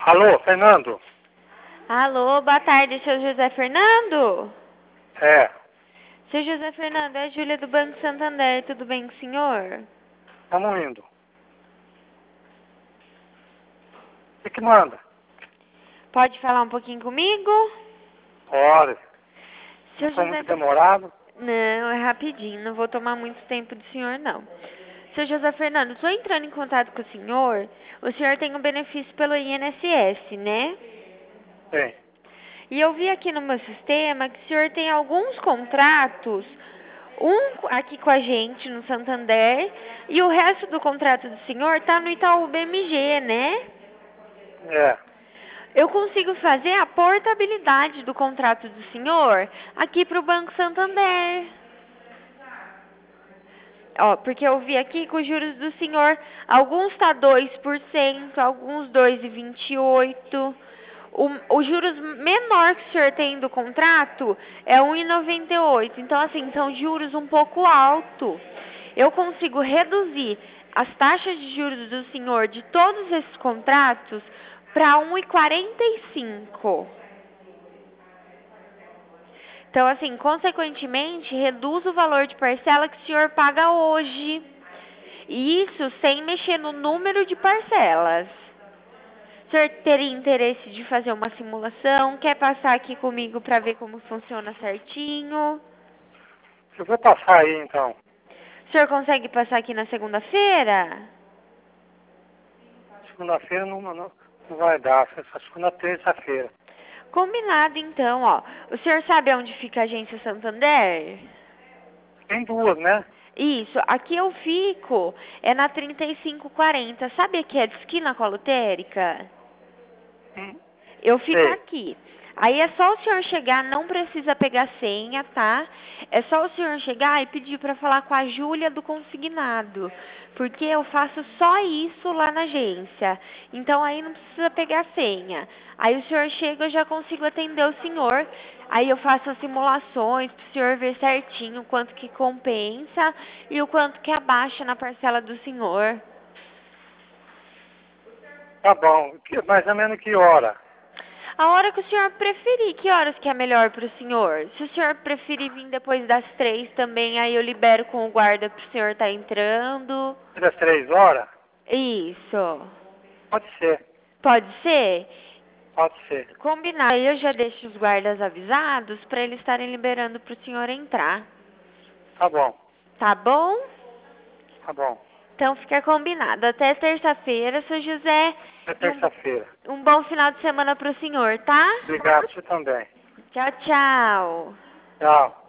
Alô, Fernando? Alô, boa tarde, seu José Fernando? É, Seu José Fernando, é a Júlia do Banco Santander, tudo bem com o senhor? estamos indo. O que manda? Pode falar um pouquinho comigo? Pode. Não Seu foi José... muito demorado? Não, é rapidinho, não vou tomar muito tempo do senhor, não. Seu José Fernando, estou entrando em contato com o senhor tem um benefício pelo INSS, né? Tem. E eu vi aqui no meu sistema que o senhor tem alguns contratos, um aqui com a gente no Santander, e o resto do contrato do senhor está no Itaú BMG, né? É. Eu consigo fazer a portabilidade do contrato do senhor aqui para o Banco Santander. Ó, porque eu vi aqui que os juros do senhor, alguns tá 2%, alguns 2,28%. Os juros menor que o senhor tem do contrato é 1,98. Então, assim, são juros um pouco altos. Eu consigo reduzir as taxas de juros do senhor de todos esses contratos para 1,45. Então, assim, consequentemente, reduz o valor de parcela que o senhor paga hoje. E isso sem mexer no número de parcelas. O senhor teria interesse de fazer uma simulação? Quer passar aqui comigo para ver como funciona certinho? Eu vou passar aí, então. O senhor consegue passar aqui na segunda-feira? Segunda-feira não vai dar. Só segunda, terça-feira. Combinado, então, ó. O senhor sabe onde fica a agência Santander? Tem duas, né? Isso, aqui eu fico, é na 3540. Sabe aqui a esquina com a lotérica? Hum, Eu fico sei. aqui. Aí é só o senhor chegar, não precisa pegar senha, tá? É só o senhor chegar e pedir para falar com a Júlia do consignado. Porque eu faço só isso lá na agência. Então aí não precisa pegar senha. Aí o senhor chega, eu já consigo atender o senhor. Aí eu faço as simulações para o senhor ver certinho o quanto que compensa e o quanto que abaixa na parcela do senhor. Tá bom. Mais ou menos que hora? A hora que o senhor preferir, que horas que é melhor para o senhor? Se o senhor preferir vir depois das 3 também, aí eu libero com o guarda para o senhor estar entrando. Das 3 horas? Isso. Pode ser. Pode ser? Pode ser. Combinado. Aí eu já deixo os guardas avisados para eles estarem liberando para o senhor entrar. Tá bom. Tá bom? Tá bom. Então fica combinado. Até terça-feira, seu José. Até E terça-feira. um bom final de semana para o senhor, tá? Obrigado, você também. Tchau, tchau. Tchau.